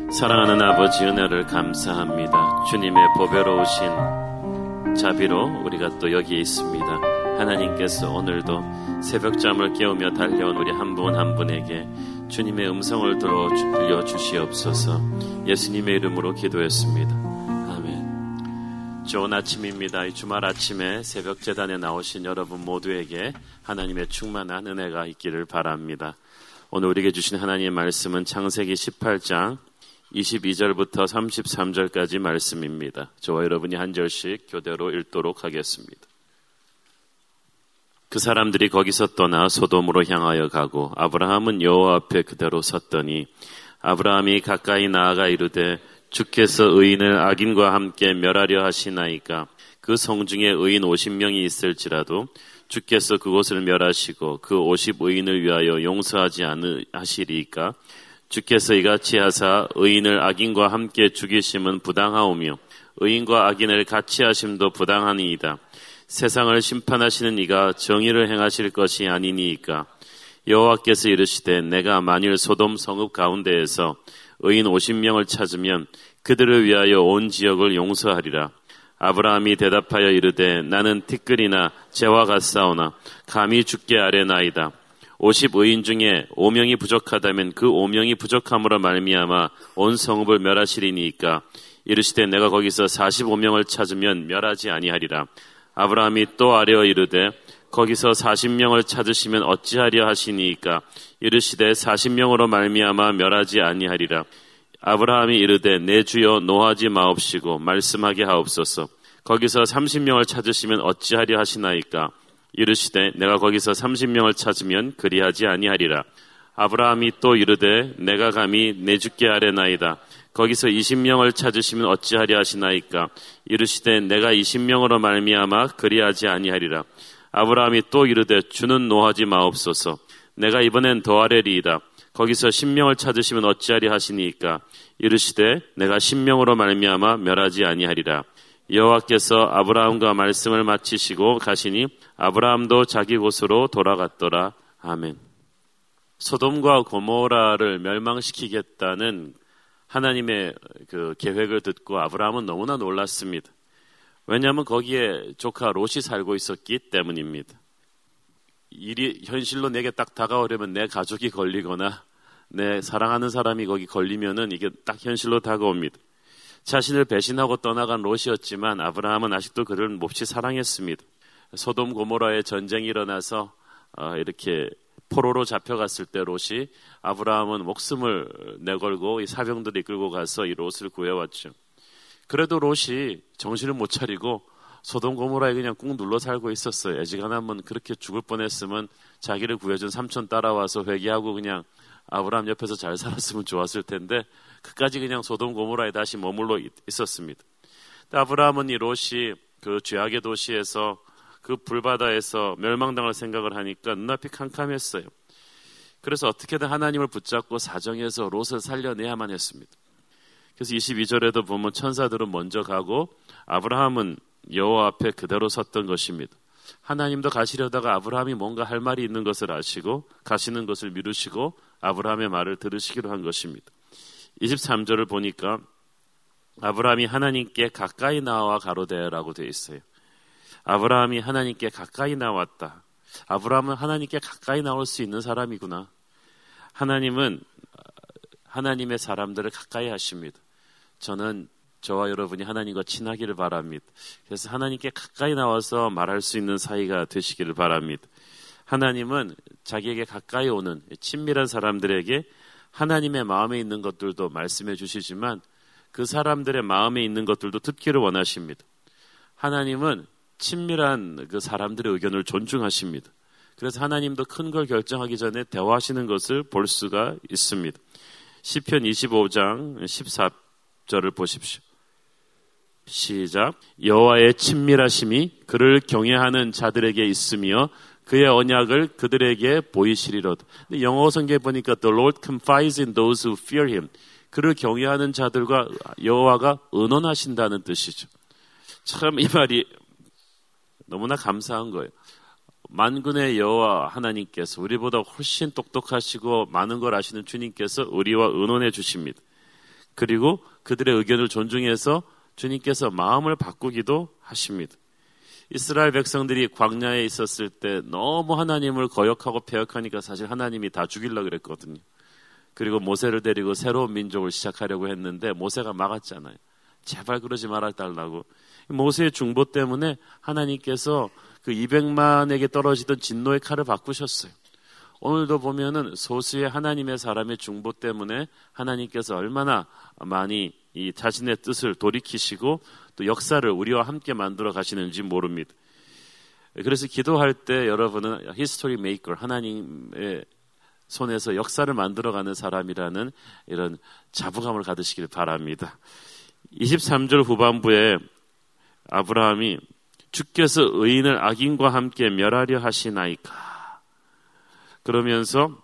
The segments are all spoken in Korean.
사랑하는 아버지, 은혜를 감사합니다. 주님의 보배로우신 자비로 우리가 또 여기에 있습니다. 하나님께서 오늘도 새벽잠을 깨우며 달려온 우리 한 분 한 분에게 주님의 음성을 들려주시옵소서. 예수님의 이름으로 기도했습니다. 아멘. 좋은 아침입니다. 이 주말 아침에 새벽 제단에 나오신 여러분 모두에게 하나님의 충만한 은혜가 있기를 바랍니다. 오늘 우리에게 주신 하나님의 말씀은 창세기 18장 22절부터 33절까지 말씀입니다. 저와 여러분이 한 절씩 교대로 읽도록 하겠습니다. 그 사람들이 거기서 떠나 소돔으로 향하여 가고 아브라함은 여호와 앞에 그대로 섰더니 아브라함이 가까이 나아가 이르되 주께서 의인을 악인과 함께 멸하려 하시나이까 그 성 중에 의인 50명이 있을지라도 주께서 그곳을 멸하시고 그 50의인을 위하여 용서하지 않으시리이까 주께서 이같이 하사 의인을 악인과 함께 죽이심은 부당하오며 의인과 악인을 같이 하심도 부당하니이다. 세상을 심판하시는 이가 정의를 행하실 것이 아니니이까. 여호와께서 이르시되 내가 만일 소돔 성읍 가운데에서 의인 50명을 찾으면 그들을 위하여 온 지역을 용서하리라. 아브라함이 대답하여 이르되 나는 티끌이나 재와 같사오나 감히 주께 아뢰나이다. 50의인 중에 5명이 부족하다면 그 5명이 부족함으로 말미암아 온 성읍을 멸하시리니까. 이르시되 내가 거기서 45명을 찾으면 멸하지 아니하리라. 아브라함이 또 아뢰어 이르되 거기서 40명을 찾으시면 어찌하려 하시니이까. 이르시되 40명으로 말미암아 멸하지 아니하리라. 아브라함이 이르되 내 주여 노하지 마옵시고 말씀하게 하옵소서. 거기서 30명을 찾으시면 어찌하려 하시나이까. 이르시되 내가 거기서 30명을 찾으면 그리하지 아니하리라. 아브라함이 또 이르되 내가 감히 내 주께 아뢰나이다. 거기서 20명을 찾으시면 어찌하려 하시나이까. 이르시되 내가 20명으로 말미암아 그리하지 아니하리라. 아브라함이 또 이르되 주는 노하지 마옵소서. 내가 이번엔 더하려리이다. 거기서 10명을 찾으시면 어찌하려 하시니이까. 이르시되 내가 10명으로 말미암아 멸하지 아니하리라. 여호와께서 아브라함과 말씀을 마치시고 가시니 아브라함도 자기 곳으로 돌아갔더라. 아멘. 소돔과 고모라를 멸망시키겠다는 하나님의 그 계획을 듣고 아브라함은 너무나 놀랐습니다. 왜냐하면 거기에 조카 롯이 살고 있었기 때문입니다. 일이 현실로 내게 딱 다가오려면 내 가족이 걸리거나 내 사랑하는 사람이 거기 걸리면은 이게 딱 현실로 다가옵니다. 자신을 배신하고 떠나간 롯이었지만 아브라함은 아직도 그를 몹시 사랑했습니다. 소돔 고모라의 전쟁이 일어나서 이렇게 포로로 잡혀갔을 때 롯이 아브라함은 목숨을 내걸고 이 사병들이 끌고 가서 이 롯을 구해왔죠. 그래도 롯이 정신을 못 차리고 소돔 고모라에 그냥 꾹 눌러 살고 있었어요. 애지간하면 그렇게 죽을 뻔했으면 자기를 구해준 삼촌 따라와서 회개하고 그냥 아브라함 옆에서 잘 살았으면 좋았을 텐데 그까지 그냥 소돔 고모라에 다시 머물러 있었습니다. 아브라함은 이 롯이 그 죄악의 도시에서 그 불바다에서 멸망당할 생각을 하니까 눈앞이 캄캄했어요. 그래서 어떻게든 하나님을 붙잡고 사정해서 롯을 살려내야만 했습니다. 그래서 22절에도 보면 천사들은 먼저 가고 아브라함은 여호와 앞에 그대로 섰던 것입니다. 하나님도 가시려다가 아브라함이 뭔가 할 말이 있는 것을 아시고 가시는 것을 미루시고 아브라함의 말을 들으시기로 한 것입니다. 23절을 보니까 아브라함이 하나님께 가까이 나와 가로되라고 되어 있어요. 아브라함이 하나님께 가까이 나왔다. 아브라함은 하나님께 가까이 나올 수 있는 사람이구나. 하나님은 하나님의 사람들을 가까이 하십니다. 저는 저와 여러분이 하나님과 친하기를 바랍니다. 그래서 하나님께 가까이 나와서 말할 수 있는 사이가 되시기를 바랍니다. 하나님은 자기에게 가까이 오는 친밀한 사람들에게 하나님의 마음에 있는 것들도 말씀해 주시지만 그 사람들의 마음에 있는 것들도 듣기를 원하십니다. 하나님은 친밀한 그 사람들의 의견을 존중하십니다. 그래서 하나님도 큰 걸 결정하기 전에 대화하시는 것을 볼 수가 있습니다. 시편 25장 14절을 보십시오. 시작. 여호와의 친밀하심이 그를 경외하는 자들에게 있으며 그의 언약을 그들에게 보이시리로다. 근데 영어 성경에 보니까 The Lord confides in those who fear him. 그를 경외하는 자들과 여호와가 의논하신다는 뜻이죠. 참 이 말이 너무나 감사한 거예요. 만군의 여호와 하나님께서 우리보다 훨씬 똑똑하시고 많은 걸 아시는 주님께서 우리와 의논해 주십니다. 그리고 그들의 의견을 존중해서 주님께서 마음을 바꾸기도 하십니다. 이스라엘 백성들이 광야에 있었을 때 너무 하나님을 거역하고 배역하니까 사실 하나님이 다 죽이려고 그랬거든요. 그리고 모세를 데리고 새로운 민족을 시작하려고 했는데 모세가 막았잖아요. 제발 그러지 말아달라고. 모세의 중보 때문에 하나님께서 그 200만에게 떨어지던 진노의 칼을 바꾸셨어요. 오늘도 보면은 소수의 하나님의 사람의 중보 때문에 하나님께서 얼마나 많이 이 자신의 뜻을 돌이키시고 또 역사를 우리와 함께 만들어 가시는지 모릅니다. 그래서 기도할 때 여러분은 히스토리 메이커, 하나님의 손에서 역사를 만들어가는 사람이라는 이런 자부감을 가지시길 바랍니다. 23절 후반부에 아브라함이 주께서 의인을 악인과 함께 멸하려 하시나이까 그러면서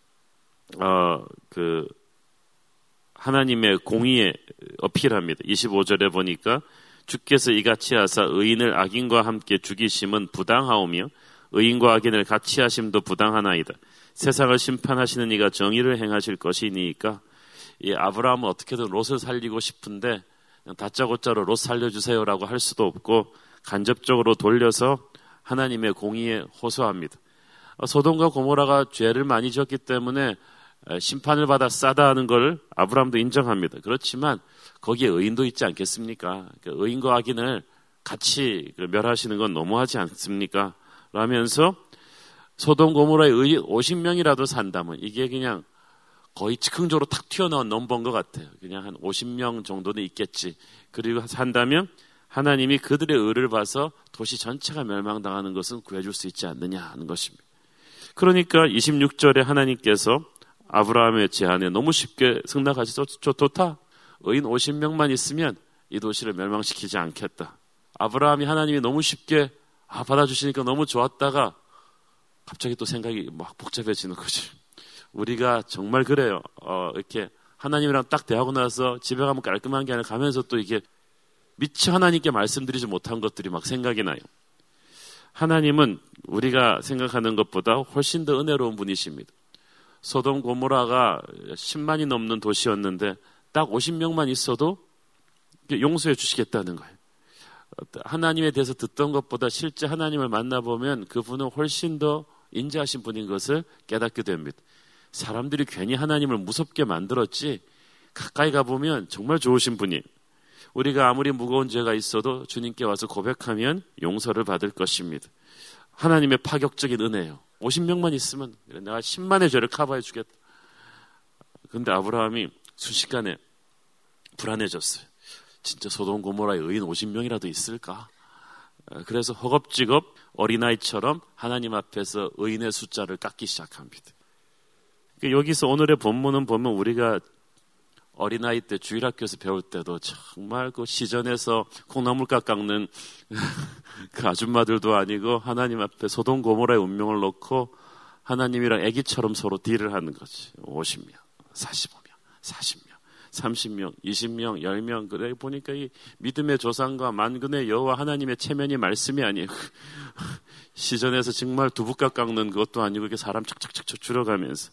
하나님의 공의에 어필합니다. 25절에 보니까 주께서 이같이 하사 의인을 악인과 함께 죽이심은 부당하오며 의인과 악인을 같이 하심도 부당하나이다. 세상을 심판하시는 이가 정의를 행하실 것이니까 이 아브라함은 어떻게든 롯을 살리고 싶은데 다짜고짜로 롯 살려주세요라고 할 수도 없고 간접적으로 돌려서 하나님의 공의에 호소합니다. 소돔과 고모라가 죄를 많이 지었기 때문에 심판을 받아 싸다 하는 걸 아브라함도 인정합니다. 그렇지만 거기에 의인도 있지 않겠습니까? 의인과 악인을 같이 멸하시는 건 너무하지 않습니까? 라면서 소돔 고모라의 의인 50명이라도 산다면 이게 그냥 거의 즉흥적으로 탁 튀어나온 넘버인 것 같아요. 그냥 한 50명 정도는 있겠지. 그리고 산다면 하나님이 그들의 의를 봐서 도시 전체가 멸망당하는 것은 구해줄 수 있지 않느냐 하는 것입니다. 그러니까 26절에 하나님께서 아브라함의 제안에 너무 쉽게 승낙하셔서 좋다. 의인 50명만 있으면 이 도시를 멸망시키지 않겠다. 아브라함이 하나님이 너무 쉽게 받아주시니까 너무 좋았다가 갑자기 또 생각이 막 복잡해지는 거지. 우리가 정말 그래요. 이렇게 하나님이랑 딱 대하고 나서 집에 가면 깔끔한 게 아니라 가면서 또 이게 미처 하나님께 말씀드리지 못한 것들이 막 생각이 나요. 하나님은 우리가 생각하는 것보다 훨씬 더 은혜로운 분이십니다. 소돔 고모라가 10만이 넘는 도시였는데 딱 50명만 있어도 용서해 주시겠다는 거예요. 하나님에 대해서 듣던 것보다 실제 하나님을 만나보면 그분은 훨씬 더 인자하신 분인 것을 깨닫게 됩니다. 사람들이 괜히 하나님을 무섭게 만들었지 가까이 가보면 정말 좋으신 분이에요. 우리가 아무리 무거운 죄가 있어도 주님께 와서 고백하면 용서를 받을 것입니다. 하나님의 파격적인 은혜예요. 50명만 있으면 내가 10만의 죄를 커버해 주겠다. 그런데 아브라함이 순식간에 불안해졌어요. 진짜 소돔 고모라의 의인 50명이라도 있을까? 그래서 허겁지겁 어린아이처럼 하나님 앞에서 의인의 숫자를 깎기 시작합니다. 여기서 오늘의 본문은 보면 우리가 어린아이 때 주일학교에서 배울 때도 정말 그 시전에서 콩나물값 깎는 그 아줌마들도 아니고 하나님 앞에 소돔 고모라의 운명을 놓고 하나님이랑 애기처럼 서로 딜을 하는 거지. 50명, 45명, 40명, 30명, 20명, 10명. 그래 보니까 이 믿음의 조상과 만군의 여호와 하나님의 체면이 말씀이 아니에요. 시전에서 정말 두부값 깎는 것도 아니고 이렇게 사람 착착착착 줄여가면서.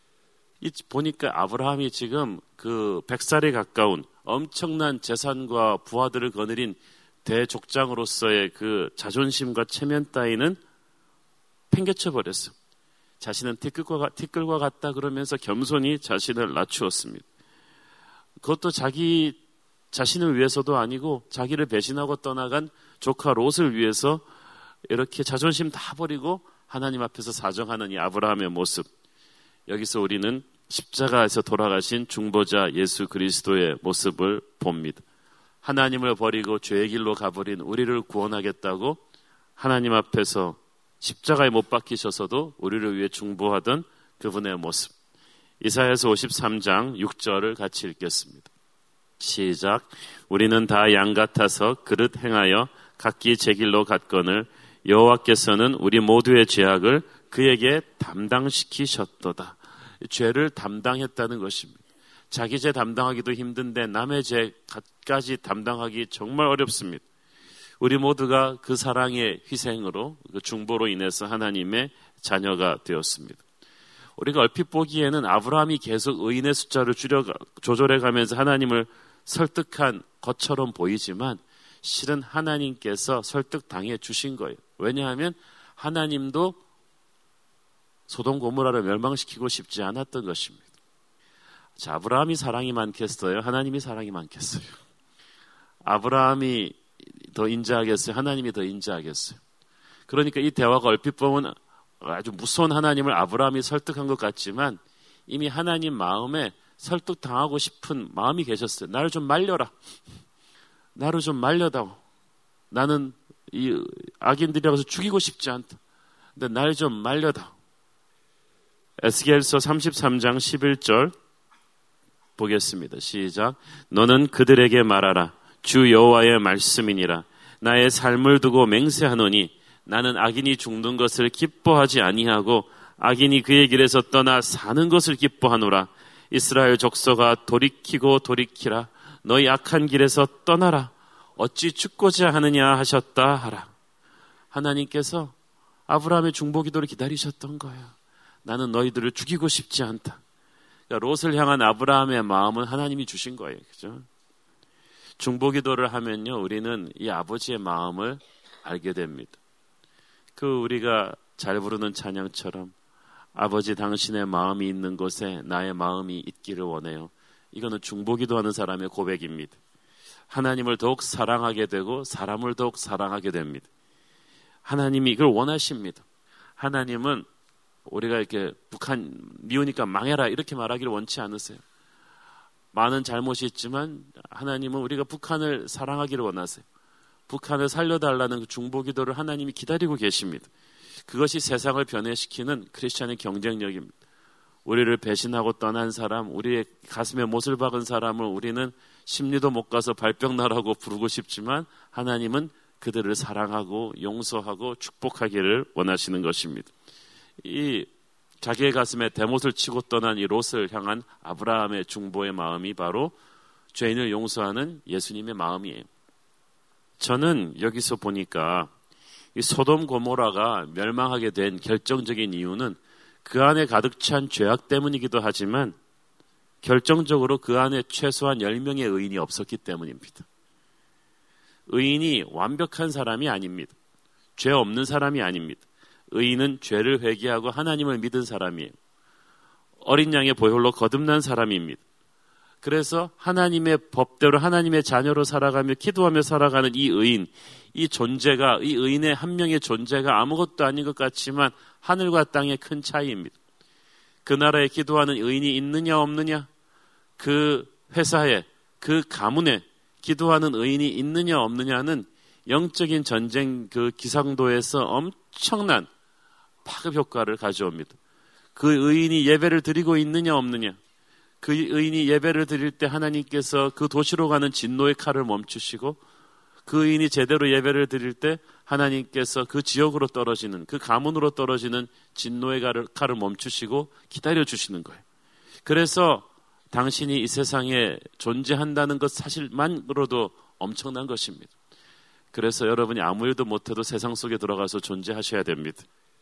보니까 아브라함이 지금 그 100살에 가까운 엄청난 재산과 부하들을 거느린 대족장으로서의 그 자존심과 체면 따위는 팽개쳐 버렸어. 자신은 티끌과 같다 그러면서 겸손히 자신을 낮추었습니다. 그것도 자기 자신을 위해서도 아니고 자기를 배신하고 떠나간 조카 롯을 위해서 이렇게 자존심 다 버리고 하나님 앞에서 사정하는 이 아브라함의 모습. 여기서 우리는 십자가에서 돌아가신 중보자 예수 그리스도의 모습을 봅니다. 하나님을 버리고 죄의 길로 가버린 우리를 구원하겠다고 하나님 앞에서 십자가에 못 박히셔서도 우리를 위해 중보하던 그분의 모습. 이사야서 53장 6절을 같이 읽겠습니다. 시작. 우리는 다 양 같아서 그릇 행하여 각기 제 길로 갔거늘 여호와께서는 우리 모두의 죄악을 그에게 담당시키셨도다. 죄를 담당했다는 것입니다. 자기 죄 담당하기도 힘든데 남의 죄까지 담당하기 정말 어렵습니다. 우리 모두가 그 사랑의 희생으로 그 중보로 인해서 하나님의 자녀가 되었습니다. 우리가 얼핏 보기에는 아브라함이 계속 의인의 숫자를 조절해가면서 하나님을 설득한 것처럼 보이지만 실은 하나님께서 설득당해 주신 거예요. 왜냐하면 하나님도 소돔 고모라를 멸망시키고 싶지 않았던 것입니다. 자, 아브라함이 사랑이 많겠어요? 하나님이 사랑이 많겠어요? 아브라함이 더 인자하겠어요? 하나님이 더 인자하겠어요? 그러니까 이 대화가 얼핏 보면 아주 무서운 하나님을 아브라함이 설득한 것 같지만 이미 하나님 마음에 설득당하고 싶은 마음이 계셨어요. 나를 좀 말려라. 나를 좀 말려다오. 나는 이 악인들이라서 죽이고 싶지 않다. 근데 날 좀 말려다오. 에스겔서 33장 11절 보겠습니다. 시작. 너는 그들에게 말하라. 주 여호와의 말씀이니라. 나의 삶을 두고 맹세하노니 나는 악인이 죽는 것을 기뻐하지 아니하고 악인이 그의 길에서 떠나 사는 것을 기뻐하노라. 이스라엘 족속아 돌이키고 돌이키라. 너희 악한 길에서 떠나라. 어찌 죽고자 하느냐 하셨다 하라. 하나님께서 아브라함의 중보기도를 기다리셨던 거예요. 나는 너희들을 죽이고 싶지 않다. 그러니까 롯을 향한 아브라함의 마음은 하나님이 주신 거예요. 그죠? 중보기도를 하면요, 우리는 이 아버지의 마음을 알게 됩니다. 우리가 잘 부르는 찬양처럼 아버지 당신의 마음이 있는 곳에 나의 마음이 있기를 원해요. 이거는 중보기도하는 사람의 고백입니다. 하나님을 더욱 사랑하게 되고 사람을 더욱 사랑하게 됩니다. 하나님이 이걸 원하십니다. 하나님은 우리가 이렇게 북한 미우니까 망해라 이렇게 말하기를 원치 않으세요. 많은 잘못이 있지만 하나님은 우리가 북한을 사랑하기를 원하세요. 북한을 살려달라는 그 중보기도를 하나님이 기다리고 계십니다. 그것이 세상을 변해시키는 크리스찬의 경쟁력입니다. 우리를 배신하고 떠난 사람, 우리의 가슴에 못을 박은 사람을 우리는 심리도 못 가서 발병나라고 부르고 싶지만 하나님은 그들을 사랑하고 용서하고 축복하기를 원하시는 것입니다. 이 자기의 가슴에 대못을 치고 떠난 이 롯을 향한 아브라함의 중보의 마음이 바로 죄인을 용서하는 예수님의 마음이에요. 저는 여기서 보니까 이 소돔 고모라가 멸망하게 된 결정적인 이유는 그 안에 가득 찬 죄악 때문이기도 하지만 결정적으로 그 안에 최소한 10명의 의인이 없었기 때문입니다. 의인이 완벽한 사람이 아닙니다. 죄 없는 사람이 아닙니다. 의인은 죄를 회개하고 하나님을 믿은 사람이에요. 어린 양의 보혈로 거듭난 사람입니다. 그래서 하나님의 법대로 하나님의 자녀로 살아가며 기도하며 살아가는 이 의인, 이 존재가, 이 의인의 한 명의 존재가 아무것도 아닌 것 같지만 하늘과 땅의 큰 차이입니다. 그 나라에 기도하는 의인이 있느냐 없느냐, 그 회사에, 그 가문에 기도하는 의인이 있느냐 없느냐는 영적인 전쟁 그 기상도에서 엄청난 파급 효과를 가져옵니다. 그 의인이 예배를 드리고 있느냐 없느냐, 그 의인이 예배를 드릴 때 하나님께서 그 도시로 가는 진노의 칼을 멈추시고 그 의인이 제대로 예배를 드릴 때 하나님께서 그 지역으로 떨어지는, 그 가문으로 떨어지는 진노의 칼을 멈추시고 기다려주시는 거예요. 그래서 당신이 이 세상에 존재한다는 것 사실만으로도 엄청난 것입니다. 그래서 여러분이 아무 일도 못해도 세상 속에 들어가서 존재하셔야 됩니다.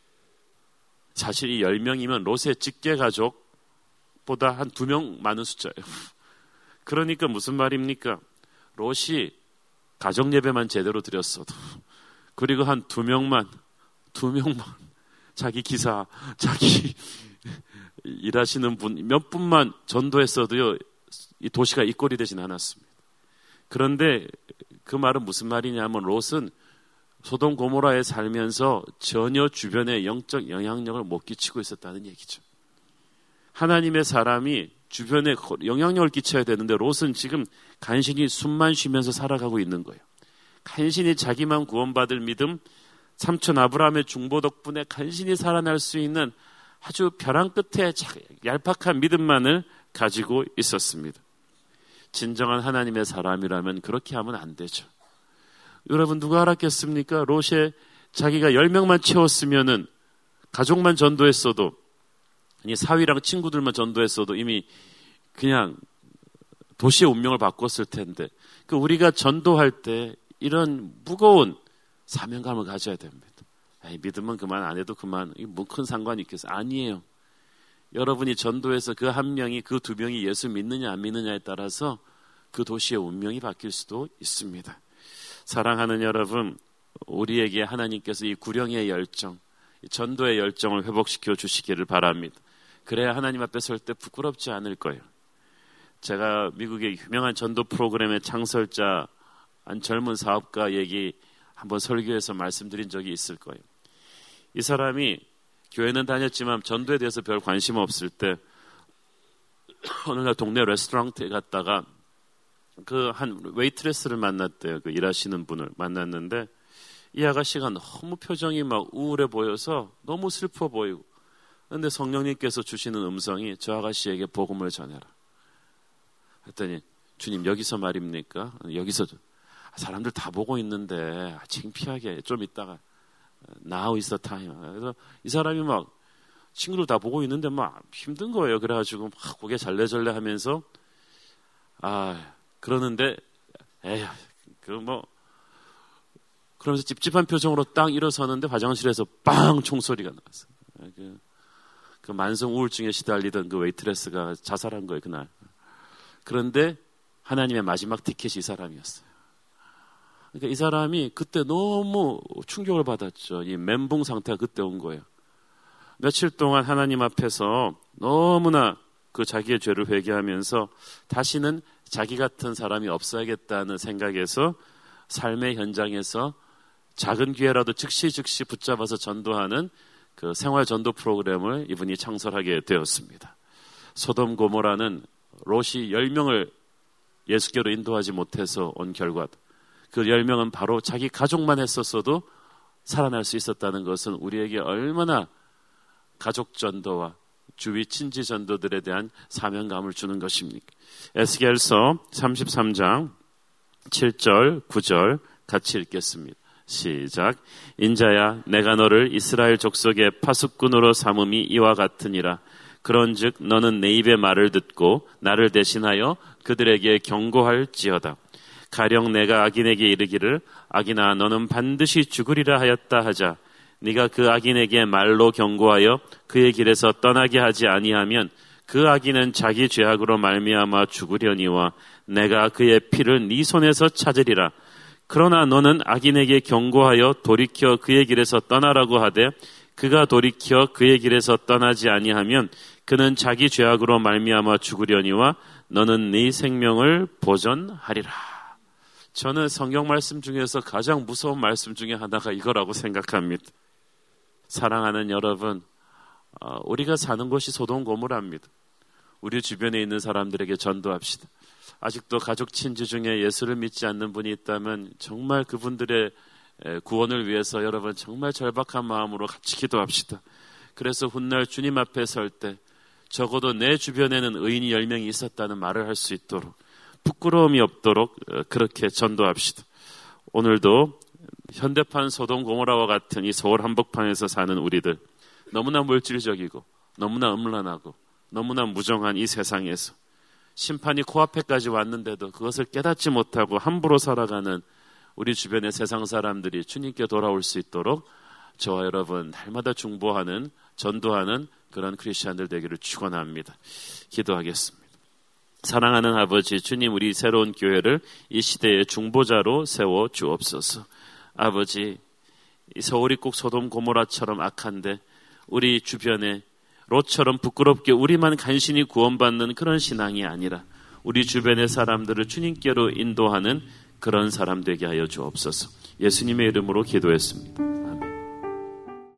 사실 이 10명이면 롯의 직계 가족보다 한 2명 많은 숫자예요. 그러니까 무슨 말입니까? 롯이 가정 예배만 제대로 드렸어도, 그리고 한 2명만 자기 기사, 자기 일하시는 분 몇 분만 전도했어도요, 이 도시가 이 꼴이 되진 않았습니다. 그런데 그 말은 무슨 말이냐면 롯은 소돔 고모라에 살면서 전혀 주변에 영적 영향력을 못 끼치고 있었다는 얘기죠. 하나님의 사람이 주변에 영향력을 끼쳐야 되는데 롯은 지금 간신히 숨만 쉬면서 살아가고 있는 거예요. 간신히 자기만 구원받을 믿음, 삼촌 아브라함의 중보 덕분에 간신히 살아날 수 있는 아주 벼랑 끝에 얄팍한 믿음만을 가지고 있었습니다. 진정한 하나님의 사람이라면 그렇게 하면 안 되죠. 여러분 누가 알았겠습니까? 롯에 자기가 10명만 채웠으면은 가족만 전도했어도, 아니 사위랑 친구들만 전도했어도 이미 그냥 도시의 운명을 바꿨을 텐데, 우리가 전도할 때 이런 무거운 사명감을 가져야 됩니다. 믿으면 그만, 안 해도 그만, 뭐 큰 상관이 있겠어요? 아니에요. 여러분이 전도해서 그 한 명이, 그 두 명이 예수 믿느냐 안 믿느냐에 따라서 그 도시의 운명이 바뀔 수도 있습니다. 사랑하는 여러분, 우리에게 하나님께서 이 구령의 열정, 이 전도의 열정을 회복시켜 주시기를 바랍니다. 그래야 하나님 앞에 설 때 부끄럽지 않을 거예요. 제가 미국의 유명한 전도 프로그램의 창설자, 한 젊은 사업가 얘기 한번 설교에서 말씀드린 적이 있을 거예요. 이 사람이 교회는 다녔지만 전도에 대해서 별 관심 없을 때 어느 날 동네 레스토랑에 갔다가 그 한 웨이트레스를 만났대요. 그 일하시는 분을 만났는데 이 아가씨가 너무 표정이 막 우울해 보여서 너무 슬퍼 보이고, 그런데 성령님께서 주시는 음성이 저 아가씨에게 복음을 전해라. 했더니 주님 여기서 말입니까? 여기서 사람들 다 보고 있는데 창피하게 좀 있다가 Now is the time. 그래서 이 사람이 막 친구들 다 보고 있는데 막 힘든 거예요. 그래가지고 막 고개 잘래절래 하면서 그러는데 에휴 그러면서 찝찝한 표정으로 딱 일어서는데 화장실에서 빵 총소리가 나왔어요. 그 만성 우울증에 시달리던 그 웨이트레스가 자살한 거예요, 그날. 그런데 하나님의 마지막 티켓이 이 사람이었어요. 그러니까 이 사람이 그때 너무 충격을 받았죠. 이 멘붕 상태가 그때 온 거예요. 며칠 동안 하나님 앞에서 너무나 그 자기의 죄를 회개하면서 다시는 자기 같은 사람이 없어야겠다는 생각에서 삶의 현장에서 작은 기회라도 즉시 붙잡아서 전도하는 그 생활 전도 프로그램을 이분이 창설하게 되었습니다. 소돔 고모라는 롯이 10명을 예수께로 인도하지 못해서 온 결과, 그 10명은 바로 자기 가족만 했었어도 살아날 수 있었다는 것은 우리에게 얼마나 가족 전도와 주위 친지 전도들에 대한 사명감을 주는 것입니까? 에스겔서 33장 7절 9절 같이 읽겠습니다. 시작. 인자야, 내가 너를 이스라엘 족속의 파수꾼으로 삼음이 이와 같으니라. 그런즉 너는 내 입의 말을 듣고 나를 대신하여 그들에게 경고할지어다. 가령 내가 악인에게 이르기를 악인아 너는 반드시 죽으리라 하였다 하자. 네가 그 악인에게 말로 경고하여 그의 길에서 떠나게 하지 아니하면 그 악인은 자기 죄악으로 말미암아 죽으려니와 내가 그의 피를 네 손에서 찾으리라. 그러나 너는 악인에게 경고하여 돌이켜 그의 길에서 떠나라고 하되 그가 돌이켜 그의 길에서 떠나지 아니하면 그는 자기 죄악으로 말미암아 죽으려니와 너는 네 생명을 보전하리라. 저는 성경 말씀 중에서 가장 무서운 말씀 중에 하나가 이거라고 생각합니다. 사랑하는 여러분, 우리가 사는 곳이 소돔 고모라입니다. 우리 주변에 있는 사람들에게 전도합시다. 아직도 가족 친지 중에 예수를 믿지 않는 분이 있다면 정말 그분들의 구원을 위해서 여러분 정말 절박한 마음으로 같이 기도합시다. 그래서 훗날 주님 앞에 설 때 적어도 내 주변에는 의인이 10명이 있었다는 말을 할 수 있도록, 부끄러움이 없도록 그렇게 전도합시다. 오늘도 현대판 소돔 고모라와 같은 이 서울 한복판에서 사는 우리들, 너무나 물질적이고 너무나 음란하고 너무나 무정한 이 세상에서 심판이 코앞에까지 왔는데도 그것을 깨닫지 못하고 함부로 살아가는 우리 주변의 세상 사람들이 주님께 돌아올 수 있도록 저와 여러분 날마다 중보하는, 전도하는 그런 크리스찬들 되기를 축원합니다. 기도하겠습니다. 사랑하는 아버지, 주님, 우리 새로운 교회를 이 시대의 중보자로 세워 주옵소서. 아버지, 이 서울이 꼭 소돔 고모라처럼 악한데 우리 주변에 롯처럼 부끄럽게 우리만 간신히 구원받는 그런 신앙이 아니라 우리 주변의 사람들을 주님께로 인도하는 그런 사람 되게 하여 주옵소서. 예수님의 이름으로 기도했습니다.